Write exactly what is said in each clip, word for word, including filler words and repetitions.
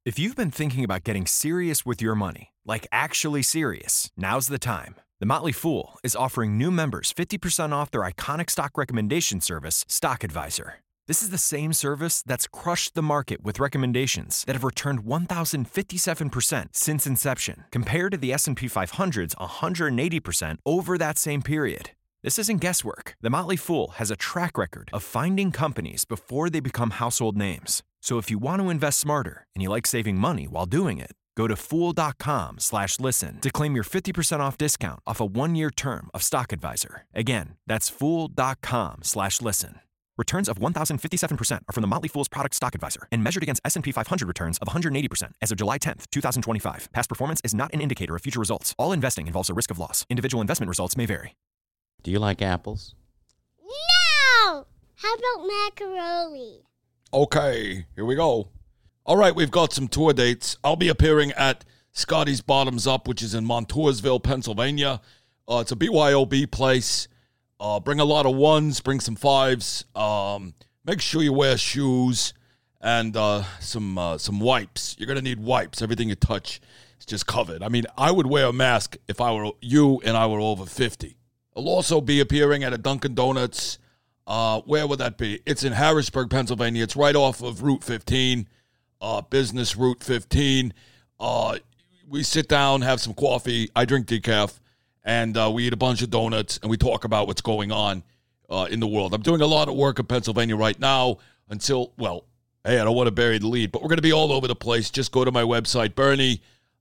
If you've been thinking about getting serious with your money, like actually serious, now's the time. The Motley Fool is offering new members fifty percent off their iconic stock recommendation service, Stock Advisor. This is the same service that's crushed the market with recommendations that have returned one thousand fifty-seven percent since inception, compared to the S and P five hundred's one hundred eighty percent over that same period. This isn't guesswork. The Motley Fool has a track record of finding companies before they become household names. So if you want to invest smarter and you like saving money while doing it, go to fool.com slash listen to claim your fifty percent off discount off a one-year term of Stock Advisor. Again, that's fool.com slash listen. Returns of one thousand fifty-seven percent are from the Motley Fool's product Stock Advisor and measured against S and P five hundred returns of one hundred eighty percent as of July tenth, twenty twenty-five. Past performance is not an indicator of future results. All investing involves a risk of loss. Individual investment results may vary. Do you like apples? No! How about macaroni? Okay, here we go. All right, we've got some tour dates. I'll be appearing at Scotty's Bottoms Up, which is in Montoursville, Pennsylvania. Uh, it's a B Y O B place. Uh, bring a lot of ones, bring some fives. Um, make sure you wear shoes and uh, some uh, some wipes. You're going to need wipes. Everything you touch is just covered. I mean, I would wear a mask if I were you and I were over fifty. I'll also be appearing at a Dunkin' Donuts. Uh, where would that be? It's in Harrisburg, Pennsylvania. It's right off of Route fifteen, uh, Business Route fifteen. Uh, we sit down, have some coffee. I drink decaf, and uh, we eat a bunch of donuts, and we talk about what's going on uh, in the world. I'm doing a lot of work in Pennsylvania right now until, well, hey, I don't want to bury the lead, but we're going to be all over the place. Just go to my website, bernie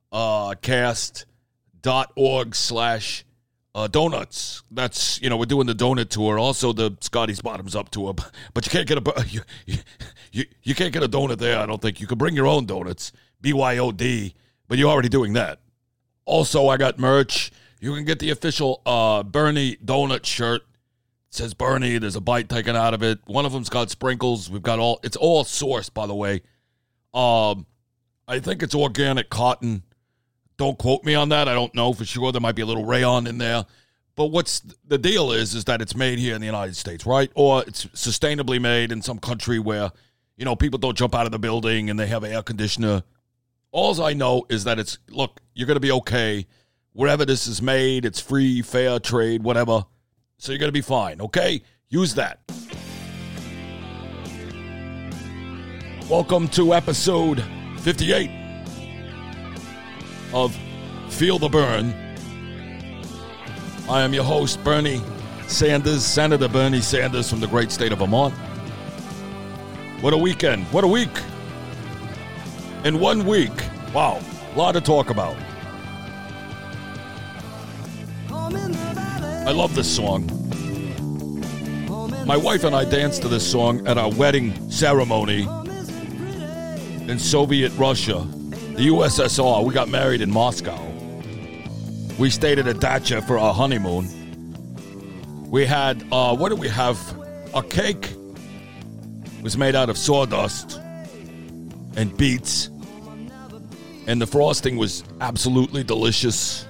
cast dot org slash Uh, donuts. That's, you know, we're doing the donut tour, also the Scotty's Bottoms Up tour, but you can't get a you, you, you can't get a donut there. I don't think you can bring your own donuts, B Y O D, but you're already doing that. Also, I got merch. You can get the official uh, Bernie donut shirt. It says Bernie. There's a bite taken out of it. One of them's got sprinkles. We've got all. It's all sourced, by the way. Um, I think it's organic cotton. Don't quote me on that. I don't know for sure. There might be a little rayon in there. But what's the deal is, is that it's made here in the United States, right? Or it's sustainably made in some country where, you know, people don't jump out of the building and they have air conditioner. All I know is that it's, look, you're going to be okay. Wherever this is made, it's free, fair trade, whatever. So you're going to be fine, okay? Use that. Welcome to episode fifty-eight. Of Feel the Burn. I am your host, Bernie Sanders, Senator Bernie Sanders from the great state of Vermont. What a weekend. What a week. In one week. Wow. A lot to talk about. I love this song. My wife and I danced to this song at our wedding ceremony in Soviet Russia. The U S S R, we got married in Moscow. We stayed at a dacha for our honeymoon. We had, uh, what did we have? A cake. It was made out of sawdust and beets. And the frosting was absolutely delicious.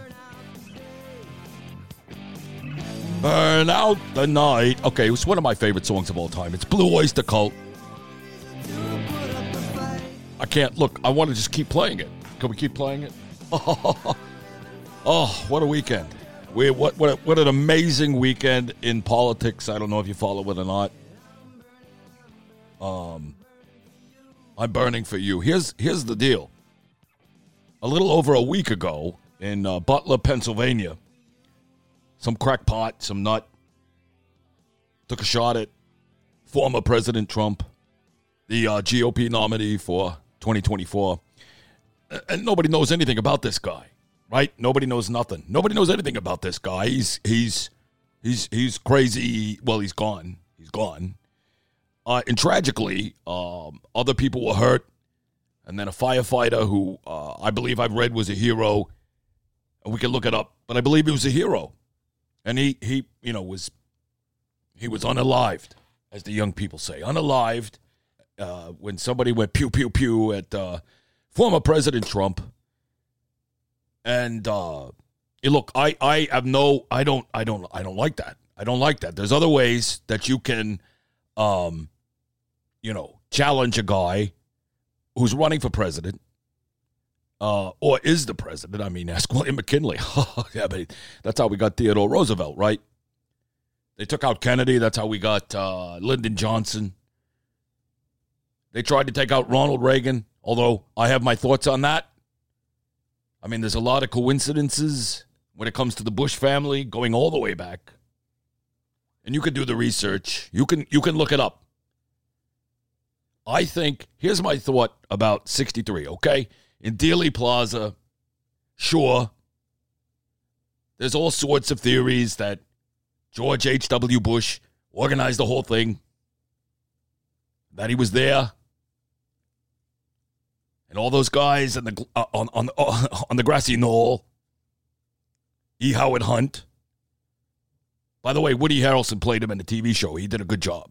Burn out the night. Okay, it was one of my favorite songs of all time. It's Blue Oyster Cult. I can't, look, I want to just keep playing it. Can we keep playing it? Oh, oh what a weekend. We, what, what, what an amazing weekend in politics. I don't know if you follow it or not. Um, I'm burning for you. Here's, here's the deal. A little over a week ago in uh, Butler, Pennsylvania, some crackpot, some nut, took a shot at former President Trump, the uh, G O P nominee for twenty twenty-four, and nobody knows anything about this guy, right? Nobody knows nothing. Nobody knows anything about this guy. He's he's he's he's crazy. Well, he's gone. He's gone. Uh, and tragically, um, other people were hurt, and then a firefighter who uh, I believe I've read was a hero, and we can look it up, but I believe he was a hero, and he he you know was he was unalived, as the young people say, unalived. Uh, when somebody went pew, pew, pew at uh, former President Trump. And uh, look, I, I have no, I don't, I don't, I don't like that. I don't like that. There's other ways that you can, um, you know, challenge a guy who's running for president. uh, or is the president. I mean, ask William McKinley. Yeah, but that's how we got Theodore Roosevelt, right? They took out Kennedy. That's how we got uh, Lyndon Johnson. They tried to take out Ronald Reagan, although I have my thoughts on that. I mean, there's a lot of coincidences when it comes to the Bush family going all the way back. And you can do the research. You can you can look it up. I think, here's my thought about sixty-three, okay? In Dealey Plaza, sure, there's all sorts of theories that George H W. Bush organized the whole thing, that he was there, and all those guys in the, uh, on, on, on the grassy knoll, E. Howard Hunt. By the way, Woody Harrelson played him in the T V show. He did a good job.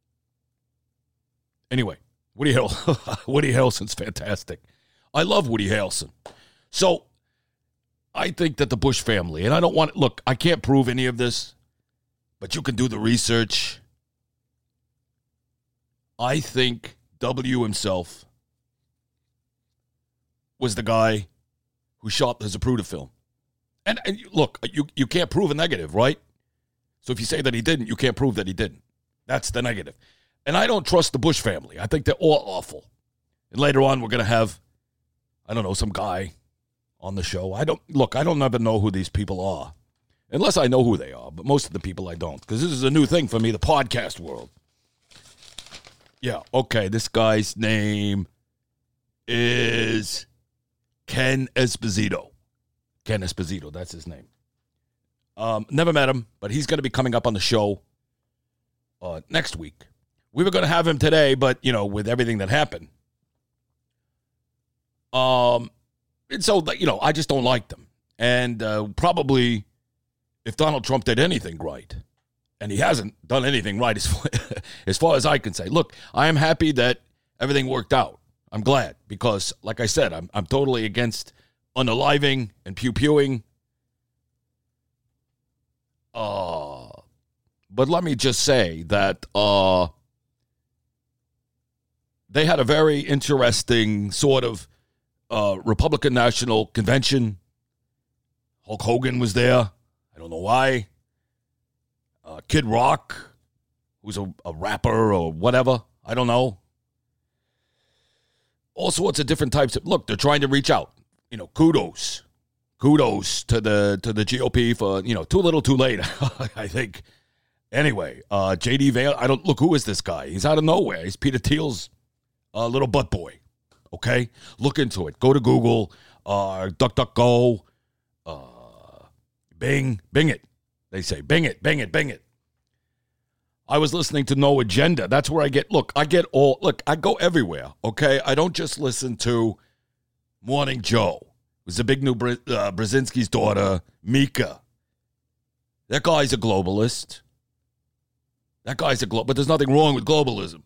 Anyway, Woody Harrelson, Woody Harrelson's fantastic. I love Woody Harrelson. So I think that the Bush family, and I don't want, look, I can't prove any of this, but you can do the research. I think W himself was the guy who shot the Zapruder film. And, and look, you, you can't prove a negative, right? So if you say that he didn't, you can't prove that he didn't. That's the negative. And I don't trust the Bush family. I think they're all awful. And later on, we're going to have, I don't know, some guy on the show. I don't, look, I don't ever know who these people are. Unless I know who they are. But most of the people I don't. Because this is a new thing for me, the podcast world. Yeah, okay, this guy's name is Ken Esposito. Ken Esposito, that's his name. Um, never met him, but he's going to be coming up on the show uh, next week. We were going to have him today, but, you know, with everything that happened. Um, and so, you know, I just don't like them. And uh, probably if Donald Trump did anything right, and he hasn't done anything right as far, as far as I can say. Look, I am happy that everything worked out. I'm glad because, like I said, I'm I'm totally against unaliving and pew-pewing. Uh, but let me just say that uh, they had a very interesting sort of uh, Republican National Convention. Hulk Hogan was there. I don't know why. Uh, Kid Rock, who's a, a rapper or whatever. I don't know. All sorts of different types of... Look, they're trying to reach out. You know, kudos. Kudos to the to the G O P for, you know, too little, too late, I think. Anyway, uh, J D Vance, I don't... Look, who is this guy? He's out of nowhere. He's Peter Thiel's uh, little butt boy. Okay? Look into it. Go to Google, uh, DuckDuckGo, uh, Bing, Bing it. They say, Bing it, Bing it, Bing it. I was listening to No Agenda. That's where I get, look, I get all, look, I go everywhere, okay? I don't just listen to Morning Joe. It was the big new Br- uh, Brzezinski's daughter, Mika. That guy's a globalist. That guy's a globalist, but there's nothing wrong with globalism.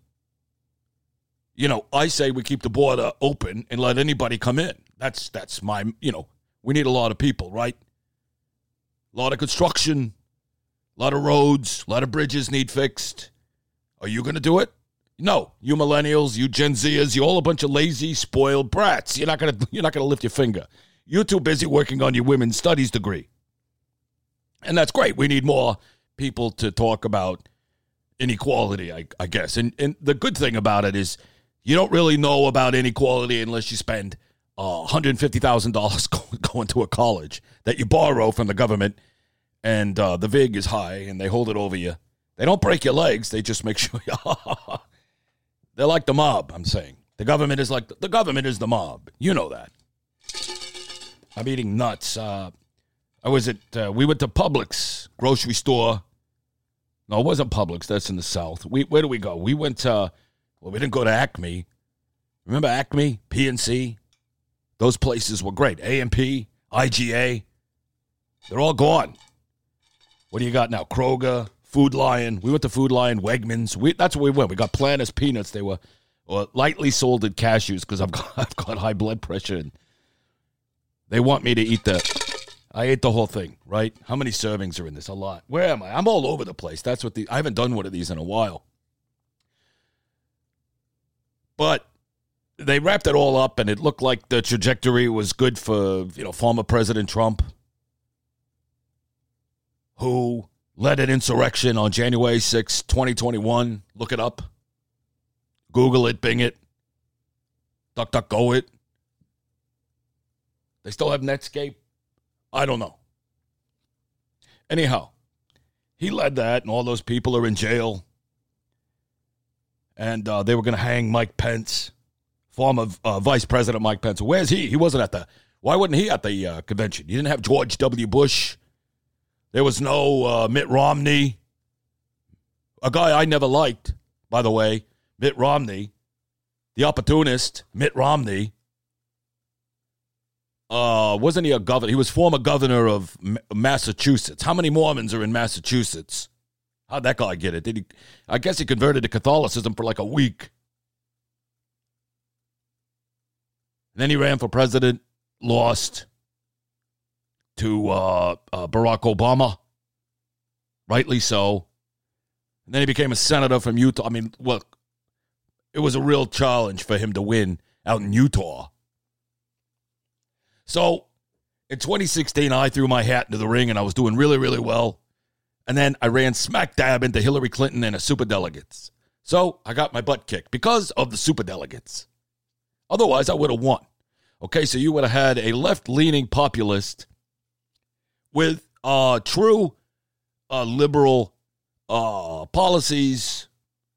You know, I say we keep the border open and let anybody come in. That's, that's my, you know, we need a lot of people, right? A lot of construction, a lot of roads, a lot of bridges need fixed. Are you going to do it? No. You millennials, you Gen Zers, you all a bunch of lazy, spoiled brats. You're not going to you're not going to lift your finger. You're too busy working on your women's studies degree. And that's great. We need more people to talk about inequality, I, I guess. And, and the good thing about it is you don't really know about inequality unless you spend Uh, one hundred fifty thousand dollars going, going to a college that you borrow from the government, and uh, the vig is high, and they hold it over you. They don't break your legs. They just make sure you... They're like the mob, I'm saying. The government is like... The, the government is the mob. You know that. I'm eating nuts. Uh, I was at... Uh, we went to Publix grocery store. No, it wasn't Publix. That's in the South. We Where do we go? We went to... Well, we didn't go to Acme. Remember Acme? P N C? Those places were great. A M P, I G A, they're all gone. What do you got now? Kroger, Food Lion. We went to Food Lion, Wegmans. We, that's where we went. We got Planters peanuts. They were or lightly salted cashews because I've got, I've got high blood pressure. And they want me to eat the, I ate the whole thing, right? How many servings are in this? A lot. Where am I? I'm all over the place. That's what the, I haven't done one of these in a while. But they wrapped it all up, and it looked like the trajectory was good for, you know, former President Trump, who led an insurrection on January sixth, twenty twenty-one. Look it up. Google it, Bing it, DuckDuckGo it. They still have Netscape? I don't know. Anyhow, he led that, and all those people are in jail. And uh, they were going to hang Mike Pence, former uh, Vice President Mike Pence. Where's he? He wasn't at the, why wasn't he at the uh, convention? You didn't have George W. Bush. There was no uh, Mitt Romney, a guy I never liked, by the way, Mitt Romney, the opportunist, Mitt Romney. Uh, wasn't he a governor? He was former governor of M- Massachusetts. How many Mormons are in Massachusetts? How'd that guy get it? Did he? I guess he converted to Catholicism for like a week. And then he ran for president, lost to uh, uh, Barack Obama, rightly so. And then he became a senator from Utah. I mean, look, it was a real challenge for him to win out in Utah. So in twenty sixteen, I threw my hat into the ring, and I was doing really, really well. And then I ran smack dab into Hillary Clinton and the superdelegates. So I got my butt kicked because of the superdelegates. Otherwise, I would have won. Okay, so you would have had a left-leaning populist with uh, true uh, liberal uh, policies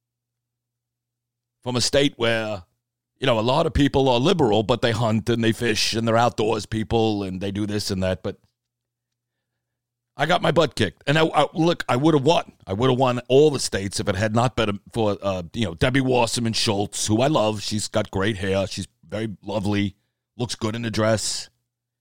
from a state where, you know, a lot of people are liberal, but they hunt and they fish and they're outdoors people and they do this and that. But I got my butt kicked. And I, I, look, I would have won. I would have won all the states if it had not been for, uh, you know, Debbie Wasserman Schultz, who I love. She's got great hair. She's very lovely, looks good in a dress.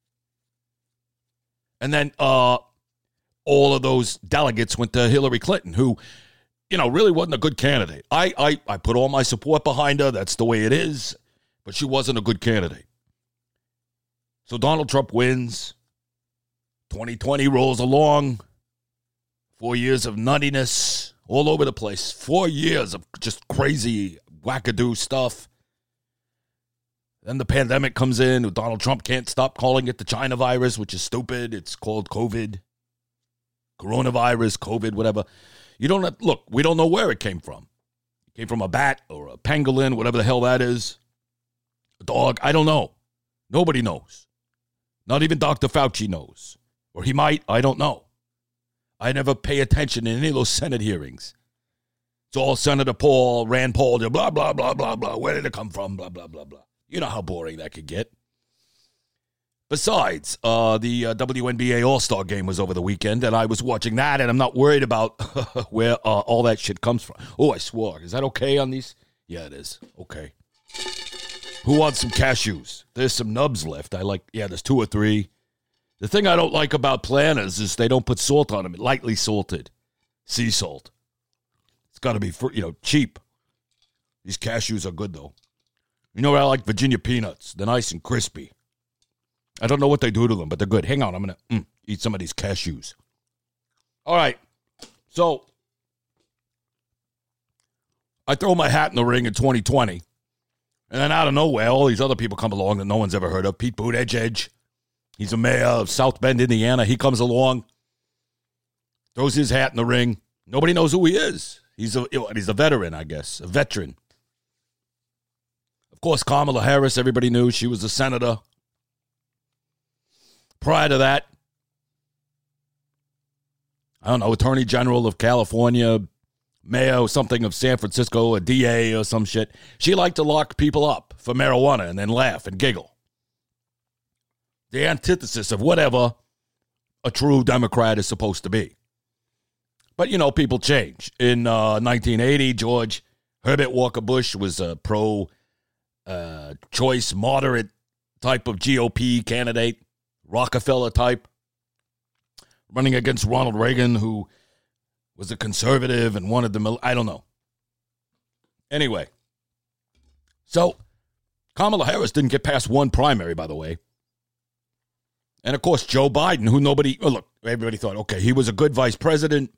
And then uh, all of those delegates went to Hillary Clinton, who, you know, really wasn't a good candidate. I, I, I put all my support behind her. That's the way it is. But she wasn't a good candidate. So Donald Trump wins. twenty twenty rolls along. Four years of nuttiness all over the place. Four years of just crazy wackadoo stuff. Then the pandemic comes in. Donald Trump can't stop calling it the China virus, which is stupid. It's called COVID. Coronavirus, COVID, whatever. You don't have, look, we don't know where it came from. It came from a bat or a pangolin, whatever the hell that is. A dog, I don't know. Nobody knows. Not even Doctor Fauci knows. Or he might, I don't know. I never pay attention in any of those Senate hearings. It's all Senator Paul, Rand Paul, blah, blah, blah, blah, blah. Where did it come from? Blah, blah, blah, blah. You know how boring that could get. Besides, uh, the uh, W N B A All-Star Game was over the weekend, and I was watching that, and I'm not worried about where uh, all that shit comes from. Oh, I swore. Is that okay on these? Yeah, it is. Okay. Who wants some cashews? There's some nubs left. I like, yeah, there's two or three. The thing I don't like about Planters is they don't put salt on them. Lightly salted. Sea salt. It's got to be, you know, cheap. These cashews are good, though. You know what I like? Virginia peanuts. They're nice and crispy. I don't know what they do to them, but they're good. Hang on, I'm going to mm, eat some of these cashews. All right. So, I throw my hat in the ring in twenty twenty. And then out of nowhere, all these other people come along that no one's ever heard of. Pete Buttigieg. He's a mayor of South Bend, Indiana. He comes along, throws his hat in the ring. Nobody knows who he is. He's a, he's a veteran, I guess, a veteran. Of course, Kamala Harris, everybody knew she was a senator. Prior to that, I don't know, Attorney General of California, mayor or something of San Francisco, a D A or some shit. She liked to lock people up for marijuana and then laugh and giggle. The antithesis of whatever a true Democrat is supposed to be. But, you know, people change. In uh, nineteen eighty, George Herbert Walker Bush was a pro-choice, uh, moderate type of G O P candidate, Rockefeller type, running against Ronald Reagan, who was a conservative and wanted the, I don't know. Anyway, so Kamala Harris didn't get past one primary, by the way. And, of course, Joe Biden, who nobody, oh, look, everybody thought, okay, he was a good vice president.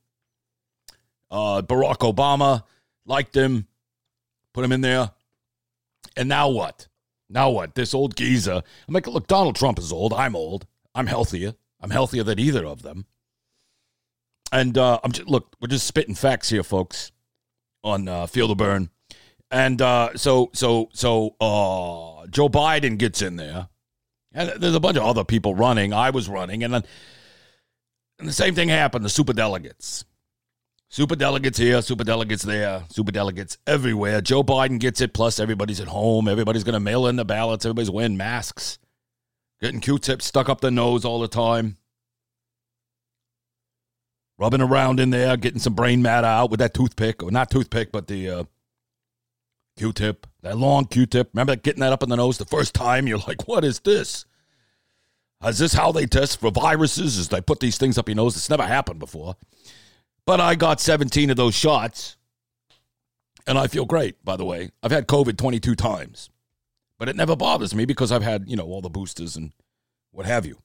Uh, Barack Obama liked him, put him in there. And now what? Now what? This old geezer. I'm like, look, Donald Trump is old. I'm old. I'm healthier. I'm healthier than either of them. And uh, I'm just, look, we're just spitting facts here, folks, on uh, Feel the Burn. And uh, so, so, so uh, Joe Biden gets in there. And there's a bunch of other people running. I was running. And then and the same thing happened. The superdelegates. Superdelegates here, superdelegates there, superdelegates everywhere. Joe Biden gets it, plus everybody's at home. Everybody's going to mail in the ballots. Everybody's wearing masks. Getting Q-tips stuck up their nose all the time. Rubbing around in there, getting some brain matter out with that toothpick. Or not toothpick, but the uh, Q-tip. That long Q-tip. Remember getting that up in the nose the first time? You're like, what is this? Is this how they test for viruses? Is they put these things up your nose? It's never happened before. But I got seventeen of those shots, and I feel great, by the way. I've had COVID twenty-two times, but it never bothers me because I've had, you know, all the boosters and what have you.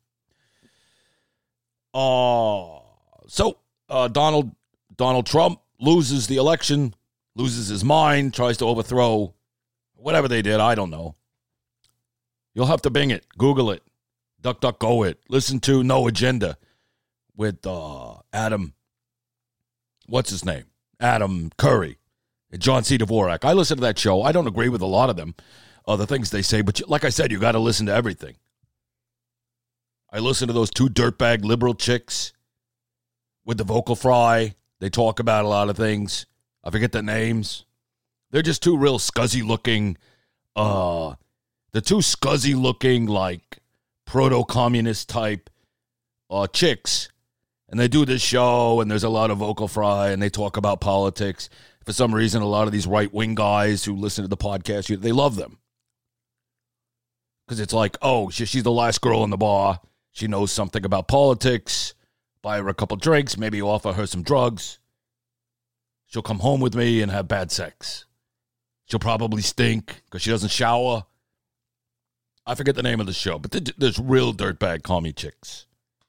Uh, so uh, Donald Donald Trump loses the election, loses his mind, tries to overthrow whatever they did. I don't know. You'll have to Bing it, Google it, DuckDuckGo it. Listen to No Agenda with uh, Adam. What's his name? Adam Curry and John C. Dvorak. I listen to that show. I don't agree with a lot of them, uh, the things they say, but you, like I said, you got to listen to everything. I listen to those two dirtbag liberal chicks with the vocal fry. They talk about a lot of things. I forget their names. They're just two real scuzzy-looking, uh, the two scuzzy-looking, like, proto-communist type uh, chicks. And they do this show, and there's a lot of vocal fry, and they talk about politics. For some reason, a lot of these right-wing guys who listen to the podcast, they love them. Because it's like, oh, she's the last girl in the bar. She knows something about politics. Buy her a couple drinks, maybe offer her some drugs. She'll come home with me and have bad sex. She'll probably stink because she doesn't shower. I forget the name of the show, but there's real dirtbag commie chicks.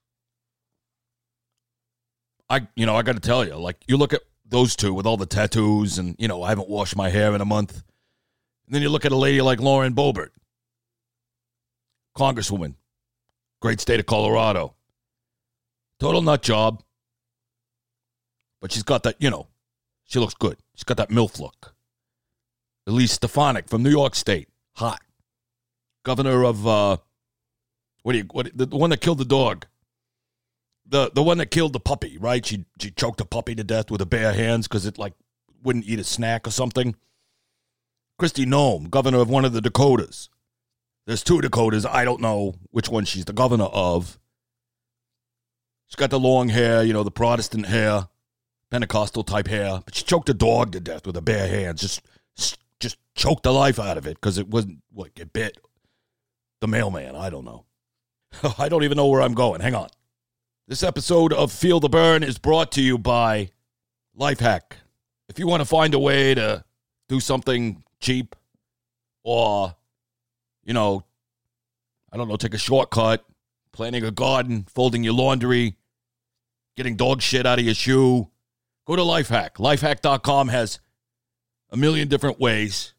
I, you know, I got to tell you, like, you look at those two with all the tattoos and, you know, I haven't washed my hair in a month. And then you look at a lady like Lauren Boebert, Congresswoman, great state of Colorado. Total nut job. But she's got that, you know, she looks good. She's got that MILF look. Elise Stefanik from New York State, hot. Governor of, uh, what do you, what, the, the one that killed the dog. The the one that killed the puppy, right? She she choked a puppy to death with her bare hands because it, like, wouldn't eat a snack or something. Kristi Noem, governor of one of the Dakotas. There's two Dakotas. I don't know which one she's the governor of. She's got the long hair, you know, the Protestant hair, Pentecostal type hair. But she choked a dog to death with her bare hands. Just, just choked the life out of it because it wasn't, what, it bit the mailman. I don't know. I don't even know where I'm going. Hang on. This episode of Feel the Burn is brought to you by Lifehack. If you want to find a way to do something cheap or, you know, I don't know, take a shortcut, planting a garden, folding your laundry, getting dog shit out of your shoe, go to Lifehack. Lifehack dot com has a million different ways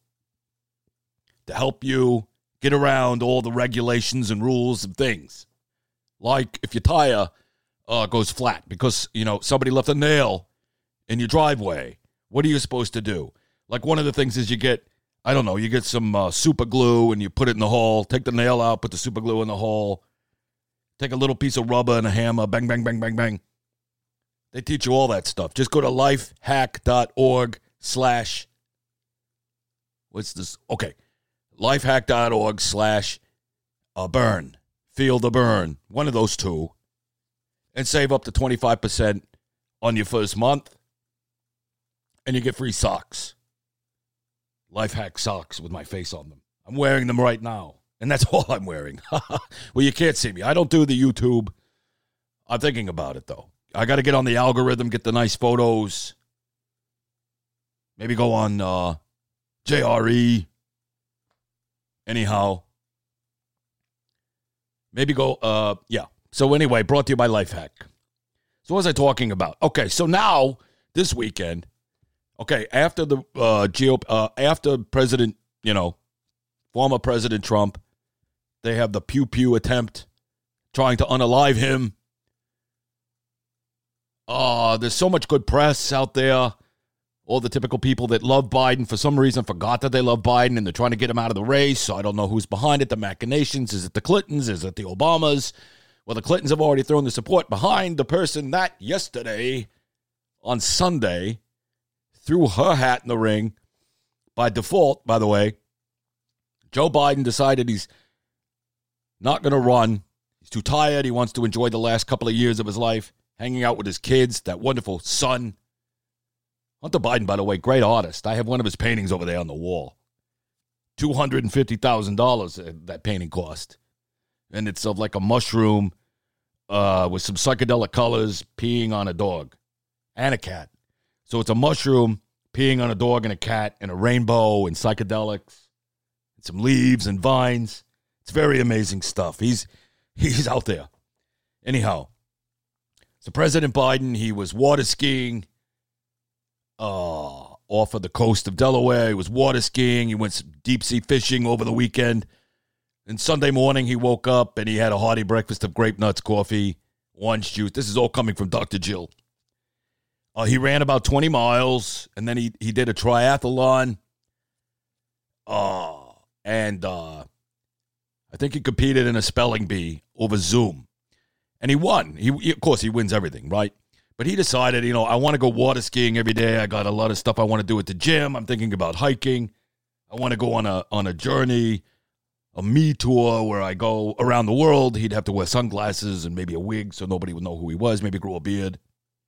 to help you get around all the regulations and rules and things. Like if your tire uh, goes flat because, you know, somebody left a nail in your driveway, what are you supposed to do? Like one of the things is you get, I don't know, you get some uh, super glue and you put it in the hole, take the nail out, put the super glue in the hole, take a little piece of rubber and a hammer, bang, bang, bang, bang, bang. They teach you all that stuff. Just go to lifehack.org slash, what's this? Okay, lifehack.org slash a burn. Feel the burn. One of those two. And save up to twenty-five percent on your first month. And you get free socks. Lifehack socks with my face on them. I'm wearing them right now. And that's all I'm wearing. Well, you can't see me. I don't do the YouTube. I'm thinking about it, though. I got to get on the algorithm, get the nice photos. Maybe go on uh, J R E. Anyhow. Maybe go, uh, yeah. So anyway, brought to you by Lifehack. So what was I talking about? Okay, so now, this weekend, okay, after the uh, G O P, uh, after President, you know, former President Trump. They have the pew pew attempt trying to unalive him. Uh, there's so much good press out there. All the typical people that love Biden for some reason forgot that they love Biden, and they're trying to get him out of the race. So I don't know who's behind it, the machinations. Is it the Clintons? Is it the Obamas? Well, the Clintons have already thrown the support behind the person that yesterday, on Sunday, threw her hat in the ring. By default, by the way, Joe Biden decided he's not going to run. He's too tired. He wants to enjoy the last couple of years of his life, hanging out with his kids, that wonderful son. Hunter Biden, by the way, great artist. I have one of his paintings over there on the wall. two hundred fifty thousand dollars that painting cost. And it's of like a mushroom uh, with some psychedelic colors peeing on a dog and a cat. So it's a mushroom peeing on a dog and a cat and a rainbow and psychedelics and some leaves and vines. It's very amazing stuff. He's he's out there. Anyhow, so President Biden, he was water skiing uh, off of the coast of Delaware. He was water skiing. He went deep sea fishing over the weekend. And Sunday morning, he woke up and he had a hearty breakfast of grape nuts, coffee, orange juice. This is all coming from Doctor Jill. Uh, he ran about twenty miles, and then he, he did a triathlon. Uh, and uh, I think he competed in a spelling bee over Zoom. And he won. He, he Of course, he wins everything, right? But he decided, you know, I want to go water skiing every day. I got a lot of stuff I want to do at the gym. I'm thinking about hiking. I want to go on a on a journey, a me tour where I go around the world. He'd have to wear sunglasses and maybe a wig so nobody would know who he was, maybe grow a beard.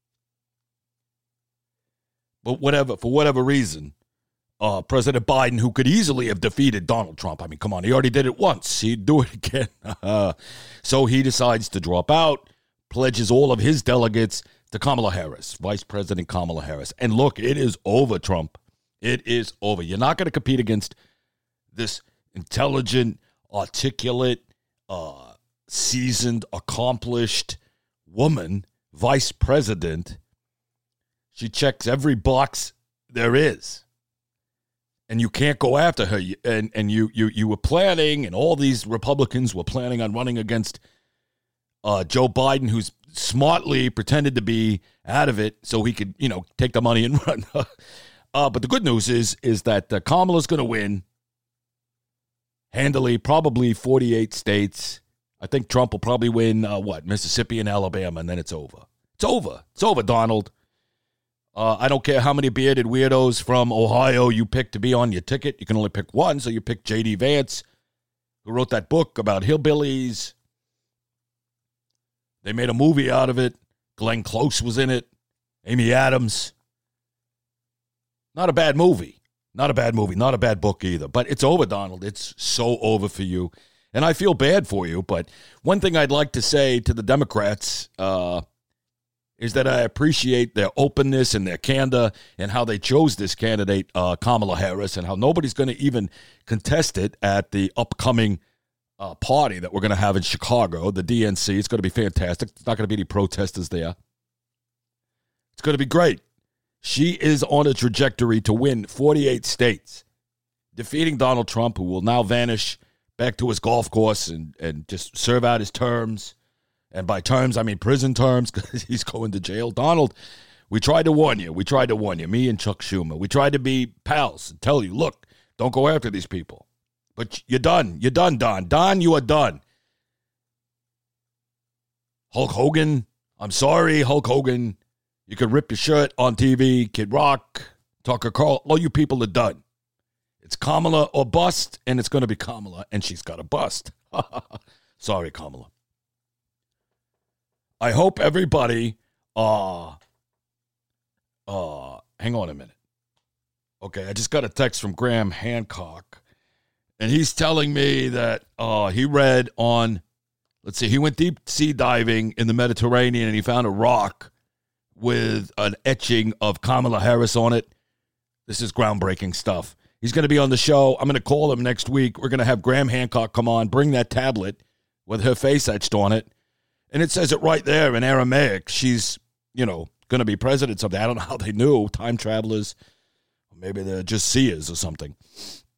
But whatever, for whatever reason, uh, President Biden, who could easily have defeated Donald Trump, I mean, come on, he already did it once. He'd do it again. So he decides to drop out, pledges all of his delegates to Kamala Harris, Vice President Kamala Harris. And look, it is over, Trump. It is over. You're not going to compete against this intelligent, articulate, uh, seasoned, accomplished woman, vice president. She checks every box there is. And you can't go after her. And and you you you were planning, and all these Republicans were planning on running against uh, Joe Biden, who's smartly pretended to be out of it so he could, you know, take the money and run. uh, but the good news is, is that uh, Kamala's going to win handily, probably forty-eight states. I think Trump will probably win, uh, what, Mississippi and Alabama, and then it's over. It's over. It's over, Donald. Uh, I don't care how many bearded weirdos from Ohio you pick to be on your ticket. You can only pick one, so you pick J D. Vance, who wrote that book about hillbillies. They made a movie out of it. Glenn Close was in it. Amy Adams. Not a bad movie. Not a bad movie. Not a bad book either. But it's over, Donald. It's so over for you. And I feel bad for you. But one thing I'd like to say to the Democrats uh, is that I appreciate their openness and their candor and how they chose this candidate, uh, Kamala Harris, and how nobody's going to even contest it at the upcoming Uh, party that we're going to have in Chicago, the D N C. It's going to be fantastic. There's not going to be any protesters there. It's going to be great. She is on a trajectory to win forty-eight states, defeating Donald Trump, who will now vanish back to his golf course and, and just serve out his terms. And by terms, I mean prison terms, because he's going to jail. Donald, we tried to warn you. We tried to warn you, me and Chuck Schumer. We tried to be pals and tell you, look, don't go after these people. But you're done. You're done, Don. Don, you are done. Hulk Hogan, I'm sorry, Hulk Hogan. You can rip your shirt on T V. Kid Rock, Tucker Carl, all you people are done. It's Kamala or bust, and it's going to be Kamala, and she's got to bust. Sorry, Kamala. I hope everybody, uh, uh, hang on a minute. Okay, I just got a text from Graham Hancock. And he's telling me that uh, he read on, let's see, he went deep sea diving in the Mediterranean and he found a rock with an etching of Kamala Harris on it. This is groundbreaking stuff. He's going to be on the show. I'm going to call him next week. We're going to have Graham Hancock come on, bring that tablet with her face etched on it. And it says it right there in Aramaic. She's, you know, going to be president someday. I don't know how they knew. Time travelers. Maybe they're just seers or something.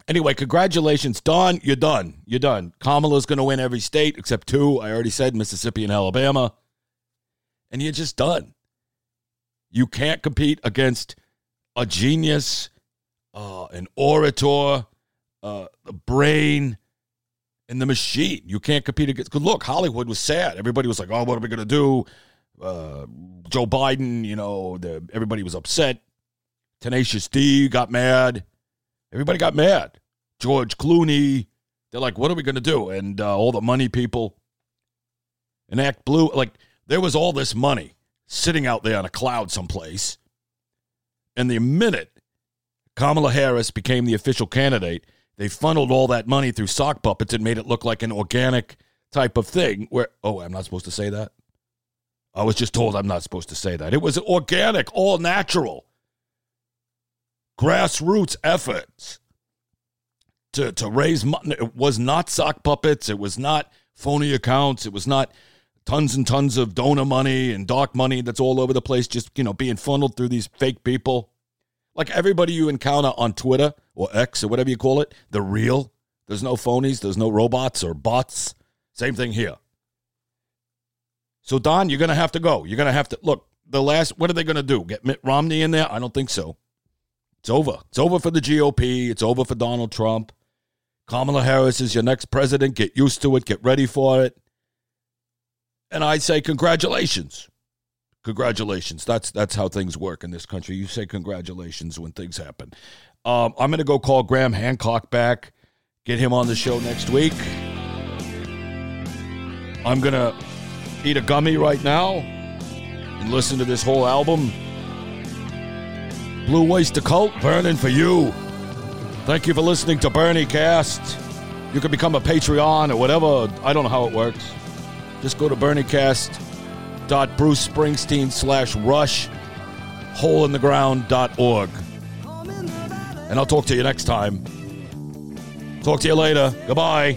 Anyway, congratulations, Don. You're done. You're done. Kamala's going to win every state except two. I already said Mississippi and Alabama. And you're just done. You can't compete against a genius, uh, an orator, uh, the brain, and the machine. You can't compete against. Because look, Hollywood was sad. Everybody was like, oh, what are we going to do? Uh, Joe Biden, you know, the, everybody was upset. Tenacious D got mad. Everybody got mad. George Clooney. They're like, what are we going to do? And uh, all the money people. And Act Blue. Like, there was all this money sitting out there on a cloud someplace. And the minute Kamala Harris became the official candidate, they funneled all that money through sock puppets and made it look like an organic type of thing. Where, oh, I'm not supposed to say that? I was just told I'm not supposed to say that. It was organic, all natural. Grassroots efforts to, to raise money. It was not sock puppets. It was not phony accounts. It was not tons and tons of donor money and dark money that's all over the place, just, you know, being funneled through these fake people. Like everybody you encounter on Twitter or X or whatever you call it, they're real. There's no phonies. There's no robots or bots. Same thing here. So, Don, you're going to have to go. You're going to have to, look, the last, what are they going to do? Get Mitt Romney in there? I don't think so. It's over. It's over for the G O P. It's over for Donald Trump. Kamala Harris is your next president. Get used to it. Get ready for it. And I say congratulations. Congratulations. That's that's how things work in this country. You say congratulations when things happen. Um, I'm going to go call Graham Hancock back, get him on the show next week. I'm going to eat a gummy right now and listen to this whole album. Blue Oyster Cult, burning for you. Thank you for listening to Bernie Cast. You can become a Patreon or whatever. I don't know how it works. Just go to berniecast.brucespringsteen slash rush holeintheground dot org. And I'll talk to you next time. Talk to you later. Goodbye.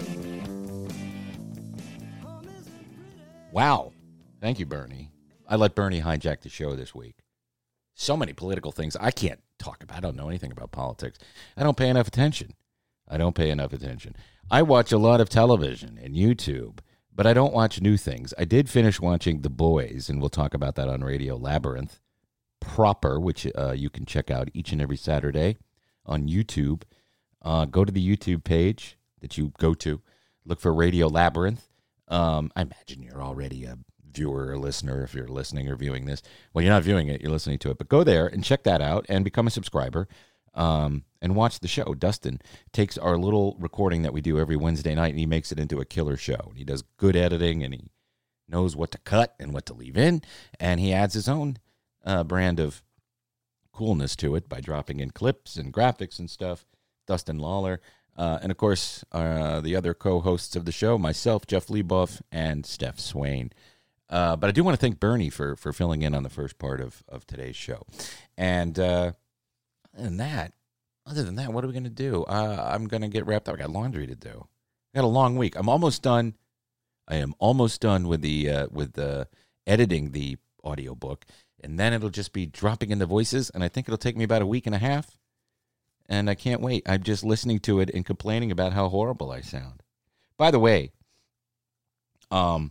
Wow. Thank you, Bernie. I let Bernie hijack the show this week. So many political things I can't talk about. I don't know anything about politics. I don't pay enough attention. I don't pay enough attention. I watch a lot of television and YouTube, but I don't watch new things. I did finish watching The Boys, and we'll talk about that on Radio Labyrinth proper, which uh, you can check out each and every Saturday on YouTube. Uh, go to the YouTube page that you go to. Look for Radio Labyrinth. Um, I imagine you're already a viewer or listener if you're listening or viewing this. Well, you're not viewing it, you're listening to it. But go there and check that out and become a subscriber um, and watch the show. Dustin takes our little recording that we do every Wednesday night and he makes it into a killer show. He does good editing and he knows what to cut and what to leave in. And he adds his own uh, brand of coolness to it by dropping in clips and graphics and stuff. Dustin Lawler. Uh, and, of course, uh, the other co-hosts of the show, myself, Jeff Leboff, and Steph Swain. Uh, but I do want to thank Bernie for for filling in on the first part of, of today's show. And uh, other than that, other than that, what are we going to do? Uh, I'm going to get wrapped up. I got laundry to do. I got a long week. I'm almost done. I am almost done with the uh, with uh, editing the audiobook. And then it'll just be dropping in the voices. And I think it'll take me about a week and a half. And I can't wait. I'm just listening to it and complaining about how horrible I sound. By the way, um,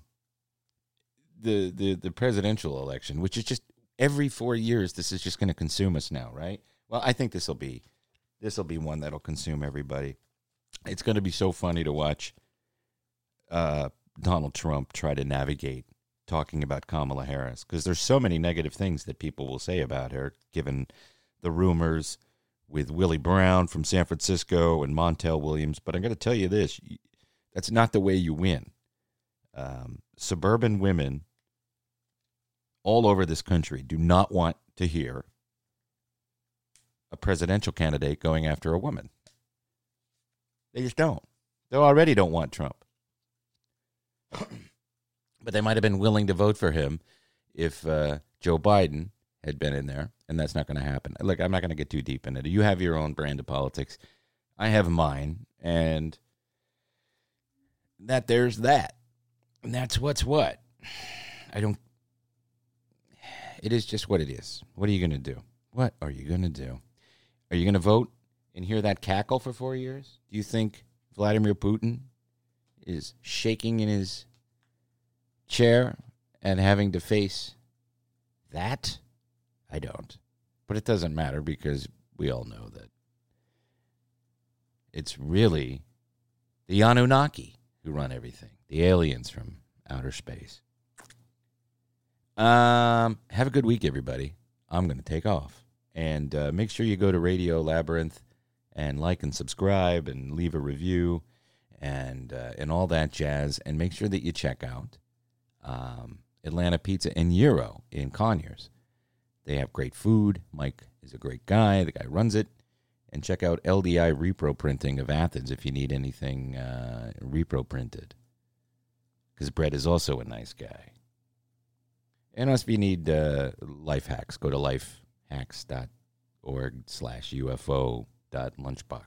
the the the presidential election, which is just every four years, this is just going to consume us now, right? Well, I think this will be this will be one that'll consume everybody. It's going to be so funny to watch uh, Donald Trump try to navigate talking about Kamala Harris because there's so many negative things that people will say about her, given the rumors with Willie Brown from San Francisco and Montel Williams. But I'm going to tell you this, that's not the way you win. Um, suburban women all over this country do not want to hear a presidential candidate going after a woman. They just don't. They already don't want Trump. But they might have been willing to vote for him if uh, Joe Biden had been in there, and that's not going to happen. Look, I'm not going to get too deep into it. You have your own brand of politics. I have mine, and that there's that. And that's what's what. I don't, it is just what it is. What are you going to do? What are you going to do? Are you going to vote and hear that cackle for four years? Do you think Vladimir Putin is shaking in his chair and having to face that? I don't. But it doesn't matter because we all know that it's really the Anunnaki who run everything, the aliens from outer space. Um, have a good week, everybody. I'm going to take off. And uh, make sure you go to Radio Labyrinth and like and subscribe and leave a review and uh, and all that jazz. And make sure that you check out um, Atlanta Pizza and Euro in Conyers. They have great food. Mike is a great guy. The guy runs it. And check out L D I Repro Printing of Athens if you need anything uh, repro printed. Because Brett is also a nice guy. And if you need uh, life hacks, go to lifehacks.org slash UFO dot lunchbox.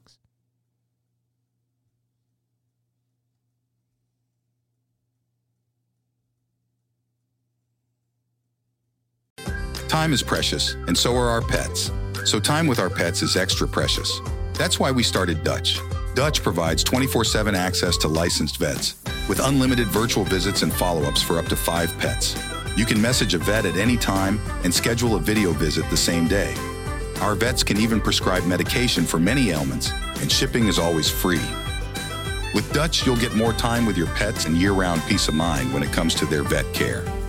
Time is precious, and so are our pets. So time with our pets is extra precious. That's why we started Dutch. Dutch provides twenty-four seven access to licensed vets with unlimited virtual visits and follow-ups for up to five pets. You can message a vet at any time and schedule a video visit the same day. Our vets can even prescribe medication for many ailments, and shipping is always free. With Dutch, you'll get more time with your pets and year-round peace of mind when it comes to their vet care.